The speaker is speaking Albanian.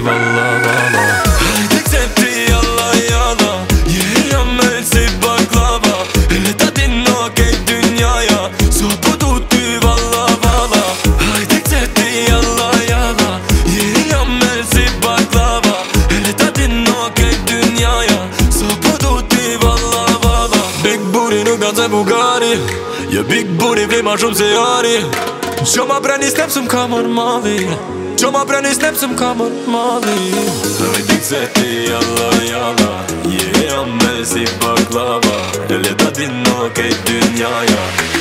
valla valla. Haydi septi yalla yalla, yiyemel si baklava. Hele din okey dünyaya, sopu tutti valla valla. Haydi septi yalla yalla, yiyemel si baklava. Hele din okey dünyaya, sopu tutti valla valla. Big booty nuk ka të Bugari, jo big booty vej ma shumë se jari. Qo ma preni snap s'm ka mor malli, qo ma preni snap s'm ka mor malli. Haydi septi yalla yalla, yiyemel si baklava. Hele din okey dünyaya,